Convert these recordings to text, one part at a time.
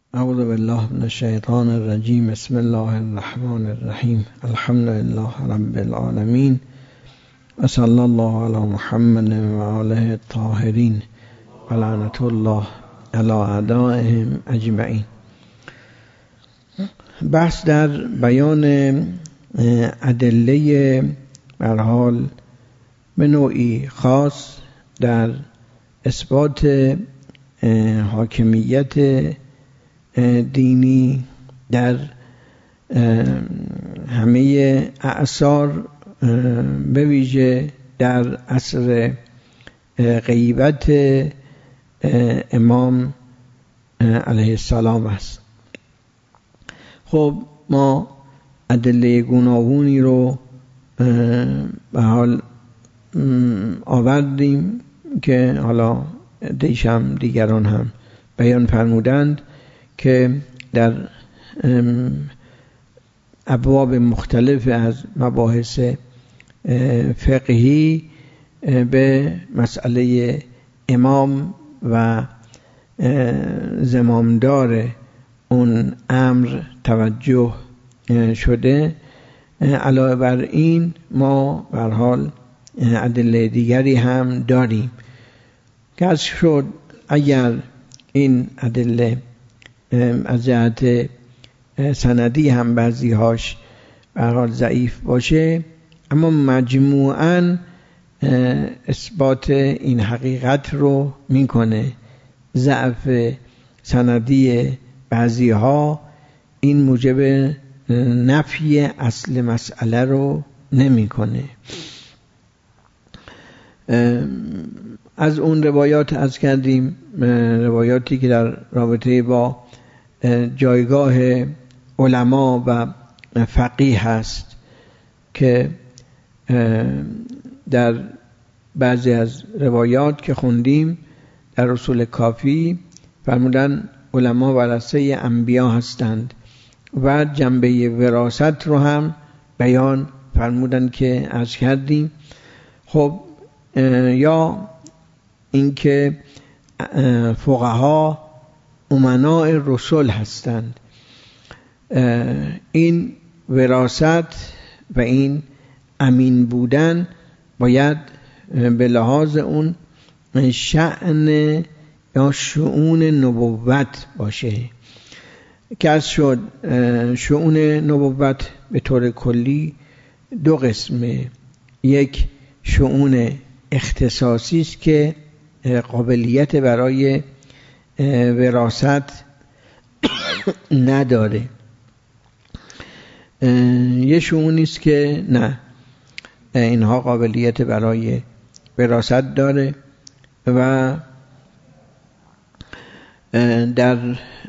اعوذ بالله من الشیطان الرجیم. بسم الله الرحمن الرحیم. الحمد لله رب العالمین و صلی الله علی محمد و آله الطاهرین و لعنت الله علی اعدائهم اجمعین. بحث در بیان ادله به هر حال به نوعی خاص در اثبات حاکمیت دینی در همه اعصار، به ویژه در عصر غیبت امام علیه السلام است. خب ما ادله گوناگونی رو به حال آوردیم که حالا دیشم دیگران هم بیان فرمودند که در ابواب مختلف از مباحث فقهی به مسئله امام و زمامدار اون امر توجه شده. علاوه بر این ما به هر حال ادله دیگری هم داریم که از شد اگر این ادله از جهت سندی هم بعضی‌هاش به هر حال ضعیف باشه، اما مجموعاً اثبات این حقیقت رو میکنه. ضعف سندی بعضی‌ها این موجب نفی اصل مسئله رو نمیکنه. از اون روایات از کردیم، روایاتی که در رابطه با جایگاه علما و فقیه هست که در بعضی از روایات که خوندیم در اصول کافی فرمودن علما ورثه انبیا هستند و جنبه وراثت رو هم بیان فرمودن که عرض کردیم. خب یا اینکه فقها امناء رسول هستند، این وراثت و این امین بودن باید به لحاظ اون شأن یا شؤون نبوت باشه که از شد شؤون نبوت به طور کلی دو قسمه. یک شؤون اختصاصی است که قابلیت برای وراثت نداره، یه شؤونی است که نه، اینها قابلیت برای وراثت داره و در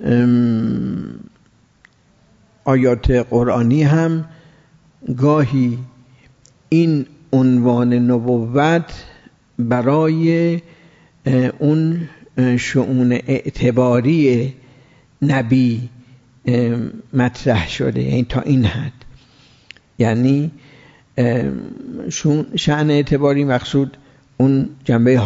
آیات قرآنی هم گاهی این عنوان نبوت برای اون شؤون اعتباری نبی مطرح شده، یعنی تا این حد، یعنی شأن اعتباری مقصود اون جنبه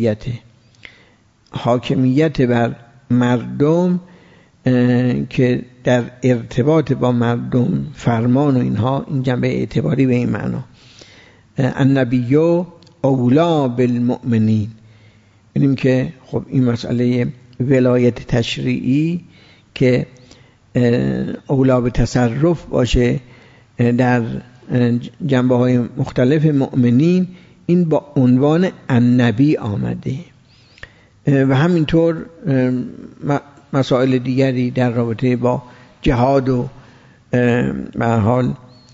حاکمیت بر مردم که در ارتباط با مردم فرمان و اینها، این جنبه اعتباری به این معنا. النبی اولا بالمؤمنین، ببینیم که خب این مسئله ولایت تشریعی که اولا به تصرف باشه در جنبه های مختلف مؤمنین، این با عنوان النبی آمده و همینطور مسائل دیگری در رابطه با جهاد و به هر حال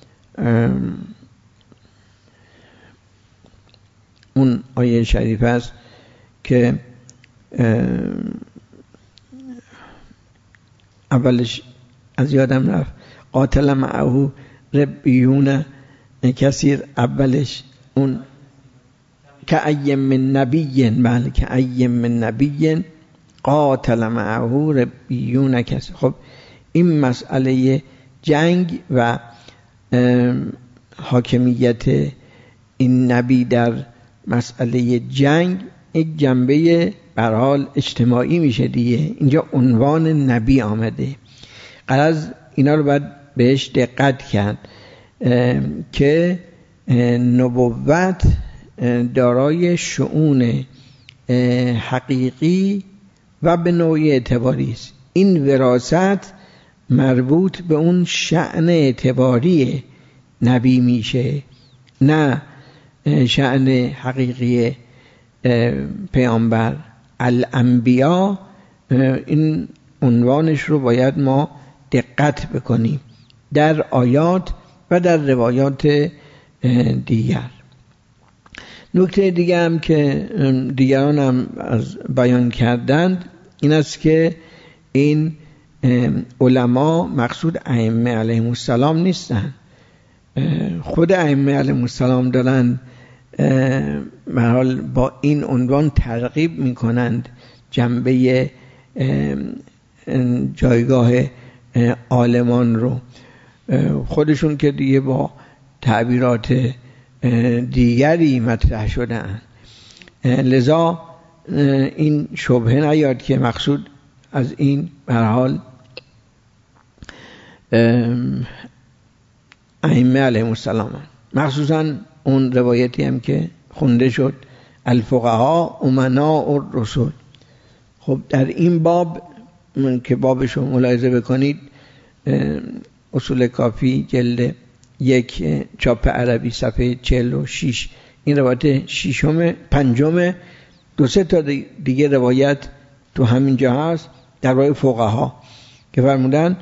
اون آیه شریف است که اولش از یادم رفت، قاتل معه ربیون کثیر، اولش اون که ایم من نبی، بله که ایم من نبی قاتل معه ربیون کثیر. خب این مسئله جنگ و حاکمیت این نبی در مسئله جنگ یک جنبه به هر حال اجتماعی میشه دیگه. اینجا عنوان نبی آمده. غرض اینا رو باید بهش دقت کرد که نبوت دارای شؤون حقیقی و به نوعی اعتباری است. این وراثت مربوط به اون شأن اعتباری نبی میشه، نه شأن حقیقی پیامبر. الانبیا این عنوانش رو باید ما دقت بکنیم در آیات و در روایات دیگر. نکته دیگه هم که دیگران هم از بیان کردند این است که این علما مقصود ائمه علیهم السلام نیستن. خود ائمه علیهم السلام دارن به هر حال با این عنوان ترغیب میکنند جنبه جایگاه عالمان رو. خودشون که دیگه با تعبیرات دیگری مطرح شدن، لذا این شبهه نیاد که مقصود از این به هر حال ائمه علیهم السلام، مخصوصا اون روایتی هم که خونده شد الفقهاء امناء الرسل. خب در این باب که بابشو ملاحظه بکنید، اصول کافی جلد 1 چاپ عربی صفحه 46، این روایت پنجم، 2-3 تا دیگه روایت تو همین جا هست در باب فقها که فرمودن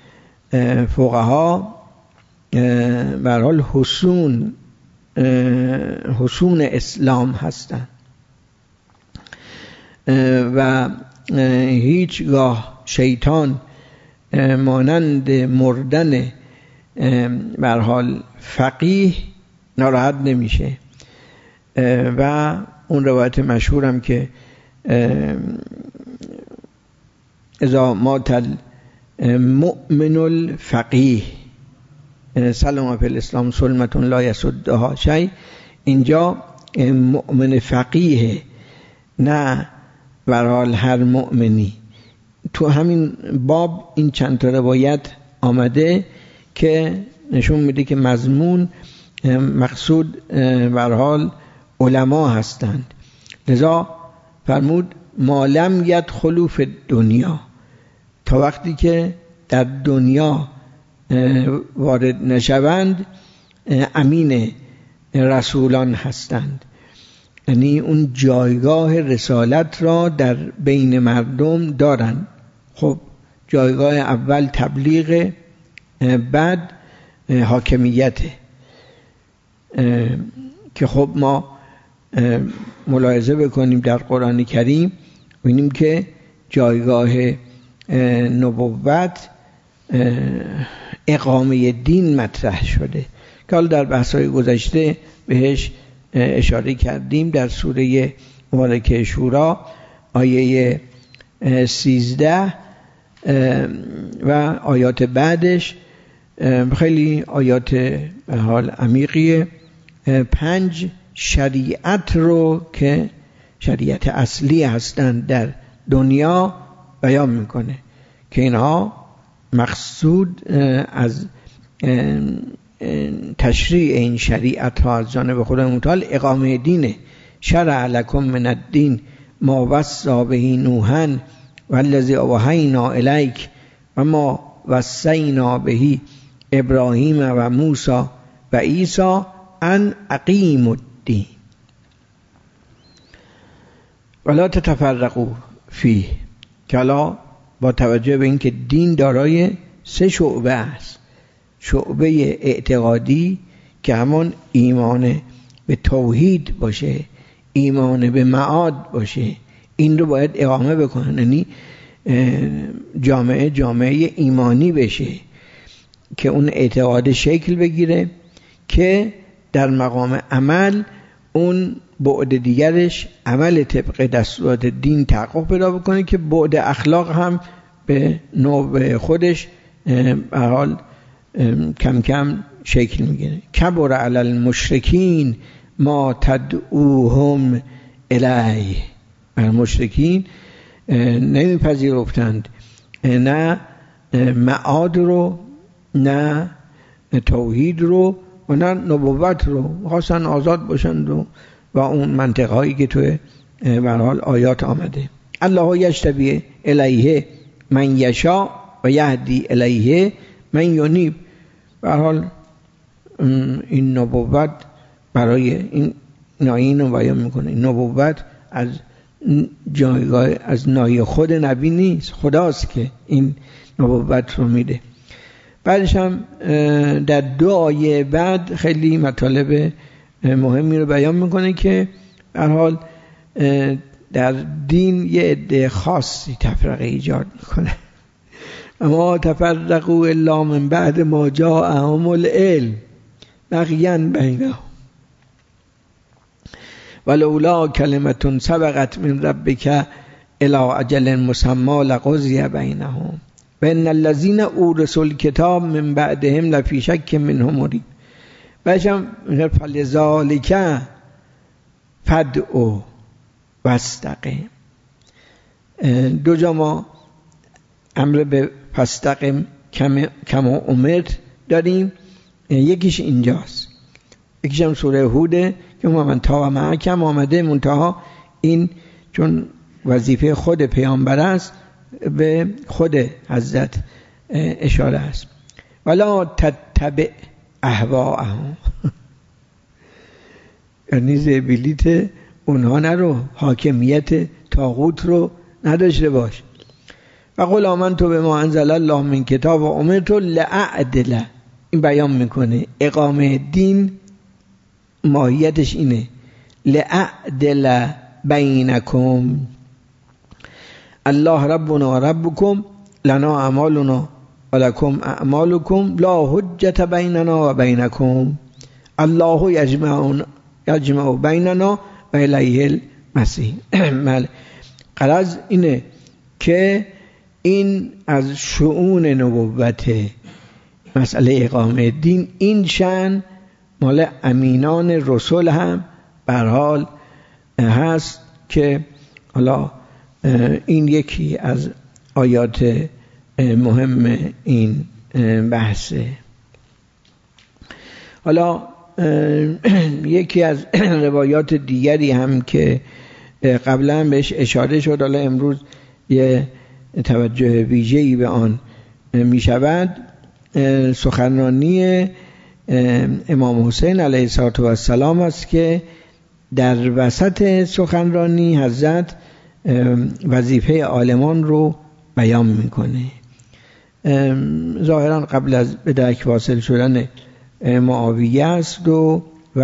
فقها به هر حال حصون اسلام هستند و هیچگاه شیطان مانند مردن به هر حال فقیه ناراحت نمیشه. و اون روایت مشهورم که اذا مات المؤمن الفقیه سلام فی الاسلام سلمة لا یسدها شیء، اینجا مؤمن فقیه نه به هر حال هر مؤمنی. تو همین باب این چند تا روایت آمده که نشون میده که مضمون مقصود به هر حال علما هستند. لذا فرمود ما لم یدخلوا فی الدنیا، تا وقتی که در دنیا وارد نشوند امین رسولان هستند، یعنی اون جایگاه رسالت را در بین مردم دارند. خب جایگاه اول تبلیغ، بعد حاکمیت، که خب ما ملاحظه بکنیم در قرآن کریم ببینیم که جایگاه نبوت اقامه دین مطرح شده که حالا در بحث‌های گذشته بهش اشاره کردیم. در سوره مبارکه شورا آیه 13 و آیات بعدش خیلی آیات به حال عمیقیه. 5 شریعت رو که شریعت اصلی هستند در دنیا بیان میکنه که اینها مقصود از تشریع این شریعت ها از جانب خدا متعال اقامه دینه. شرع لکم من الدین ما وصی به نوحا والذی اوحینا الیک و ما وصینا به ابراهیم و موسی و عیسی ان اقیموا الدین ولا تتفرقوا فیه، که حالا با توجه به اینکه دین دارای 3 شعبه است. شعبه اعتقادی که همون ایمان به توحید باشه، ایمان به معاد باشه، این رو باید اقامه بکنن، یعنی جامعه ایمانی بشه که اون اعتقاد شکل بگیره که در مقام عمل اون بعد دیگرش عمل طبق دستورات دین تحقق پیدا بکنه که بعد اخلاق هم به نوع خودش به حال کم کم شکل میگیره. کبر علی المشرکین ما تدعوهم الیه بر مشرکین نمیپذیرفتند نه معاد رو، نه توحید رو و نه نبوت رو. خواستن آزاد باشند و اون منطقهایی که توی به هر حال آیات آمده. الله یجتبی الیه من یشاء و یهدی الیه من ینیب. به هر حال این نبوت برای این ناین رو بیان میکنه. این نبوت از جایگاه از نای خود نبی نیست، خداست که این نبوت رو میده. بعدش هم در 2 آیه بعد خیلی مطالب مهمی رو بیان میکنه که به هر حال در دین یه عده خاصی تفرقه ایجاد میکنه. اما تفرقوا الا من بعد ما جاءهم العلم بغیا بینهم ولولا کلمة سبقت من ربک الی اجل مسمی لقضی بینهم و ان الذین اورثوا الکتاب من بعدهم لفی شک منه مریب. باشم فلذالک فدعوا واستقم. 2 جا ما امر به فاستقم کما امرت داریم، یکیش اینجاست، یکیش هم سوره هوده که من تا معکم آمده، منتها این چون وظیفه خود پیامبر است به خود حضرت اشاره است. ولا تتبع اهواءهم یعنی زبیلیت اونها نرو، حاکمیت طاغوت رو نداشته باش. و قل آمنت بما انزل الله من کتاب و امرت لأعدل. این بیان میکنه اقامه دین ماهیتش اینه، لأعدل بینکم الله ربنا و ربکم لنا اعمالنا و لکم اعمالکم لا حجت بیننا و بینکم الله یجمع بیننا و الیه المصیر. غرض اینه که این از شؤون نبوت مسئله اقامه دین، این شأن مال امینان رسول هم به هر حال هست که حالا این یکی از آیات مهم این بحثه. حالا یکی از روایات دیگری هم که قبلا بهش اشاره شد، حالا امروز یه توجه ویژه‌ای به آن می شود، سخنرانی امام حسین علیه السلام است که در وسط سخنرانی حضرت وظیفه عالمان رو بیان میکنه. ظاهرا قبل از به درک واصل شدن معاویه است و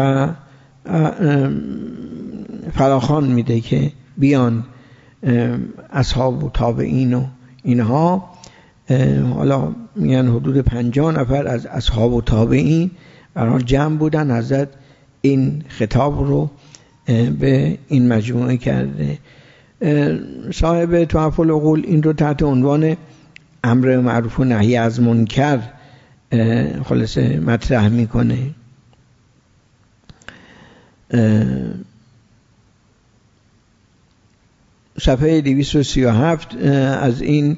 فراخوان میده که بیان اصحاب و تابعین و اینها، حالا میگن حدود 50 نفر از اصحاب و تابعین برای جمع بودن. حضرت این خطاب رو به این مجموعه کرده. صاحب تحف العقول این رو تحت عنوان امر معروف و نهی از منکر خلاصه مطرح میکنه. صفحه 237 از این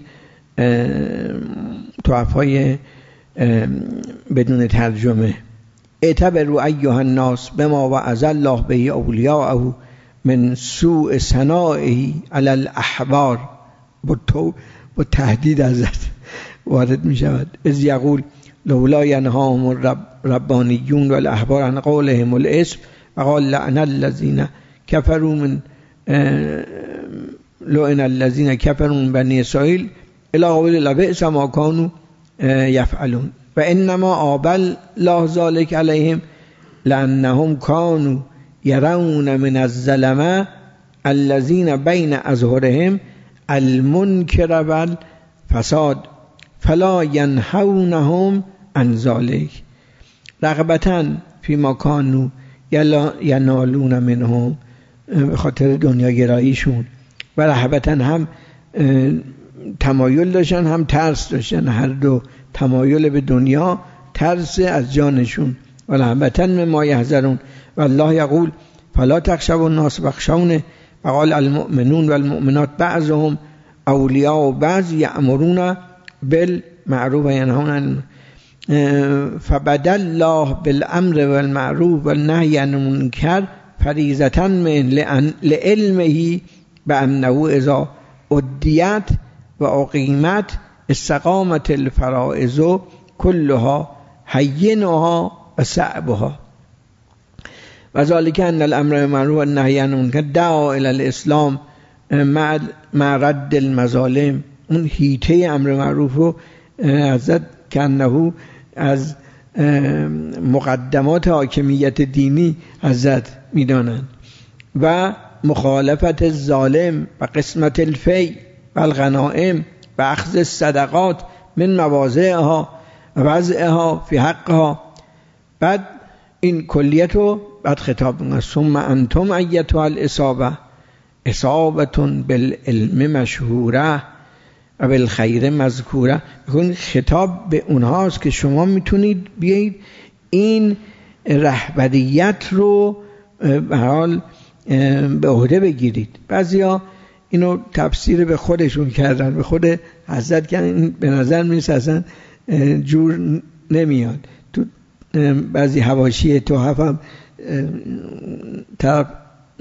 تحفهای بدون ترجمه: اعتبروا ایها الناس بما وعظ الله به اولیاءه من سوء صنائه علی الاحبار. با تهدید ازت وارد می شود. اذ یقول لولا ینهاهم الربانیون والاحبار عن قولهم الاسم وقال لعن الذين كفروا من لعن الذين كفروا من بني اسرائيل الى قول لبئس ما كانوا يفعلون وانما آبل الله ذلك عليهم لانهم كانوا يرون من الظلماء الذين بين أظهرهم المنكر والفساد فلا ينهونهم عن ذلك رغبة فيما كانوا ینالون منهم، به خاطر دنیا گراییشون، و رهبتاً هم تمایل داشتن هم ترس داشتن، هر دو تمایل به دنیا، ترس از جانشون. و رهبتاً مما یحذرون. و الله یقول فلا تخشوا الناس واخشوني وقال المؤمنون والمؤمنات بعضهم اولیاء بعض یأمرون بالمعروف و ینهون عن فبدل الله بالامر والمعروف والنهی عن المنکر فریضة من لعلمه بأنه اذا ادیت و اقیمت استقامت الفرائض كلها حینها و صعبها و ذلك ان الامر بالمعروف والنهی عن المنکر دعا الى الاسلام مع رد المظالم. اون هیته امر معروف و حضرت کنه از مقدمات حاکمیت دینی حضرت میدانند و مخالفت الظالم و قسمت الفی و الغنائم و اخذ الصدقات من مواضعها و وضعها فی حقها. بعد این کلیت رو بعد خطاب می‌کنه ثم انتم ایتها الاصابه اصابه بالعلم مشهوره و بالخیر مذکوره. این خطاب به اونهاست که شما میتونید بیایید این رهبریت رو به حال به عهده بگیرید. بعضیا اینو تفسیر به خودشون کردن، به خود حضرت کردن، به نظر میرسه اصلا جور نمیاد. تو بعضی حواشی تحف هم طرف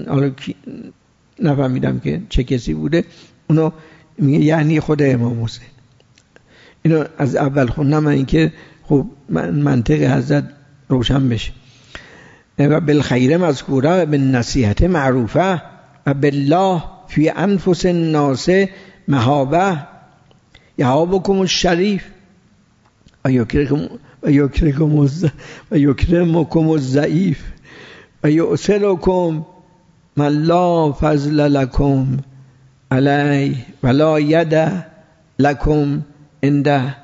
نفهمیدم که چه کسی بوده، اونو میگه یعنی خود امام حسین. اینو از اول خوندم این که خب منطق حضرت روشن بشه. و بالخیر مذکوره و بالنصیحت معروفه و بالله فی انفس الناس مهابه یهابکم الشریف و یکرمکم الضعیف و یؤثرکم من لا فضل لکم علی ولا ید لکم عنده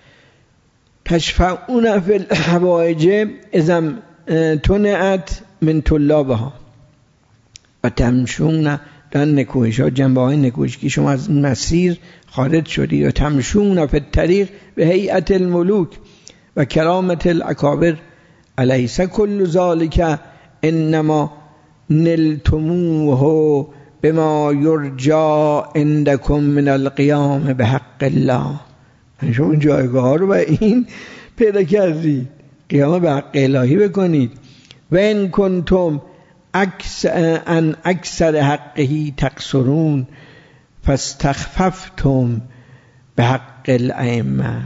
تشفعون فی الحوائج اذا تنعت من طلابها و تمشون در نکوهش ها، جنبه های نکوهش که شما از مسیر خارج شدی و تمشون فی الطریق به هیئت الملوک و کرامت الاکابر الیس کل ذالک انما نلتموه بما یرجا عندکم من القیام به حق الله. شما اون جایگاه ها رو با این پیدا کردید، قیام به حق الهی بکنید. و ان کنتم اکثر حقه تقصرون فاستخففتم به حق الائمه.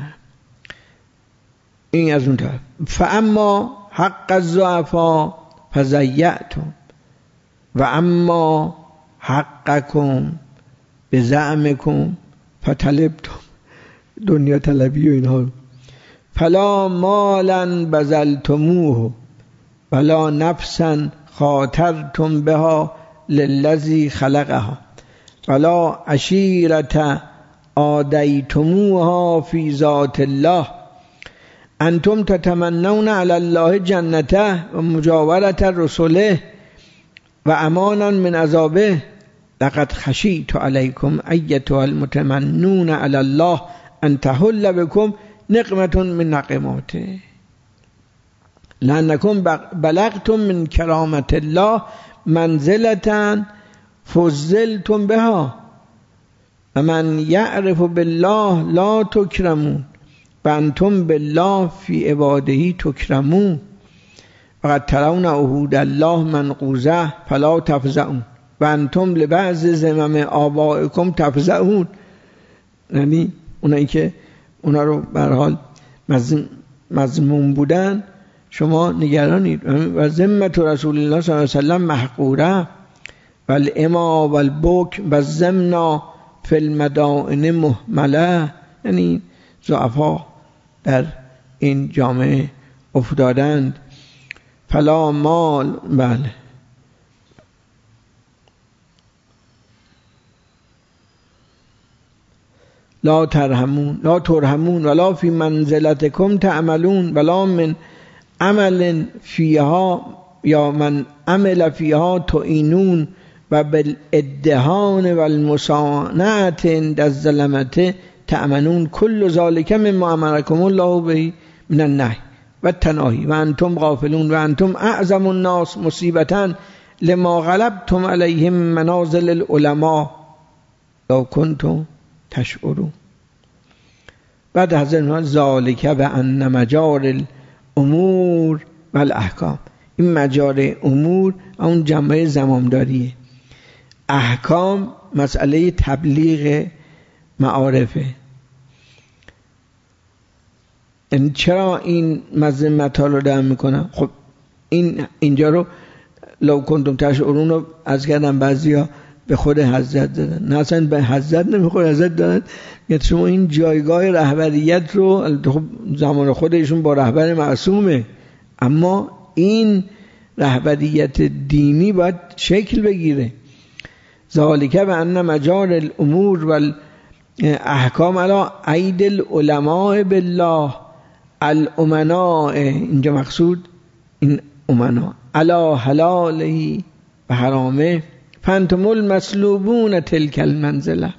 این از اون طرف. فاما حق الضعفاء فضیعتم و اما حقکم بزعمکم فطلبتم. دنیا طلبی و اینها. فلا مالا بذلتموه ولا نفسا خاطرتم بها للذی خلقها ولا عشیرة آدیتموها فی ذات الله انتم تتمنون علی الله جنته و مجاورت رسوله و امانا من عذابه لقد خشیت علیکم ایتها المتمنون علی الله ان تحل بكم نقمة من نقماته لأنكم بلغتم من کرامة الله منزلة فضلتم بها و من یعرف بالله لا تکرمون و انتم بالله فی عباده تکرمون وقد ترون عهود الله منقوضة فلا تفزعون و انتم لبعض زمم آبائکم تفزعون. یعنی اونایی که اونا رو به هر حال مذموم بودن شما نگرانید. و ذمت رسول الله صلی الله علیه و سلم محقوره و الاما و البک و الزمنا فی المدائن مهمله. یعنی ضعفا در این جامعه افتادند. فلا مال بله لا ترحمون ولا فی منزلتکم تعملون ولا من عمل فیها یا من عمل فیها تعینون و بالادهان و المصانعت عند الظلمت تأمنون کل ذالک مما امرکم الله به من النهی و التناهی و انتم غافلون و انتم اعظم الناس مصیبتا لما غلبتم علیهم منازل العلماء لو کنتم تشعرون. بعد حضرت ذالک بأن مجار الامور و الاحکام، این مجار امور اون جنبه زمامداریه، احکام مسئله تبلیغ معارفه. این چرا این مذمت ها رو دارم میکنم؟ خب اینجا رو لو کنتم تشعرون رو از کردم بعضی ها به خود حضرت دادن، نه اصلا به حضرت نمیخواد، حضرت دادن یعنی شما این جایگاه رهبریت رو، خب زمان خودشون با رهبر معصومه، اما این رهبریت دینی باید شکل بگیره. ذالک بأن مجار الامور و احکام علی اید العلماء بالله الامناء، اینجا مقصود این امنا، علی حلاله و حرامه، فانتم المسلوبون تلک المنزله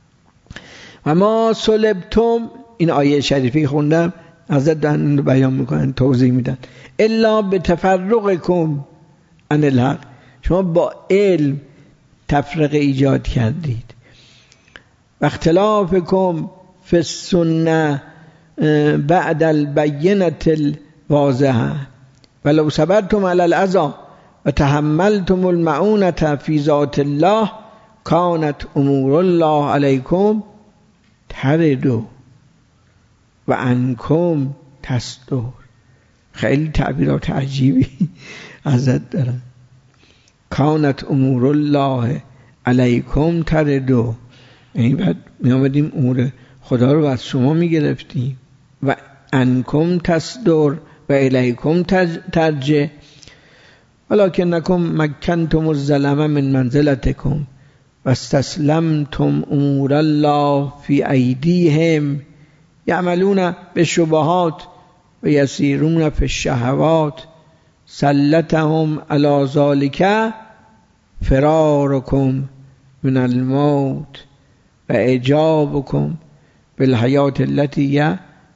و ما سلبتم. این آیه شریفی خوندم حضرت دارن بیان میکنن، توضیح میدن، الا بتفرقکم عن الحق، شما با علم تفرقه ایجاد کردید، و اختلافکم فی السنه بعد البینه الواضحه ولو صبرتم علی الاذى و تحملتم المعونة فی ذات الله کانت امور الله علیکم تردو و عنکم تصدر. خیلی تعبیرات عجیبی حضرت دارن. کانت امور الله علیکم تردو، یعنی بعد می آمدیم امور خدا رو از شما می گرفتیم، و عنکم تصدر و الیکم ترجع، ولکنکم مکنتم الظلم من منزلتکم و استسلمتم امور الله فی ایدیهم یعملون بالشبهات و یسیرون فی الشهوات سلطهم علی ذلک فرارکم من الموت و اعجابکم بالحیات التي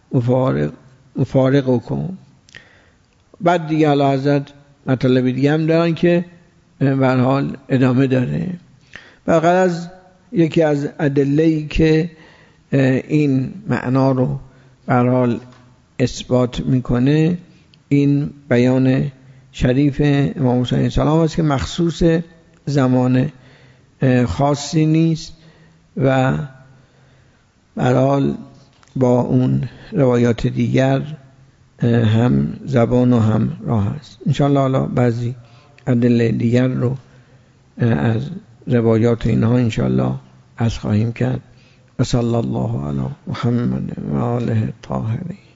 مفارقکم. بعد دیگه علی حضرت مطلب دیگه هم دارن که به هر حال ادامه داره. و غرض یکی از ادله‌ای که این معنا رو به هر حال اثبات میکنه این بیان شریف امام حسین السلام است که مخصوص زمان خاصی نیست و به هر حال با اون روایات دیگر هم زبان و هم راه است. انشاءالله حالا بعضی ادله دیگر رو از روایات اینها انشاءالله از خواهیم کرد. و صلی الله علی محمد و آله الطاهرین.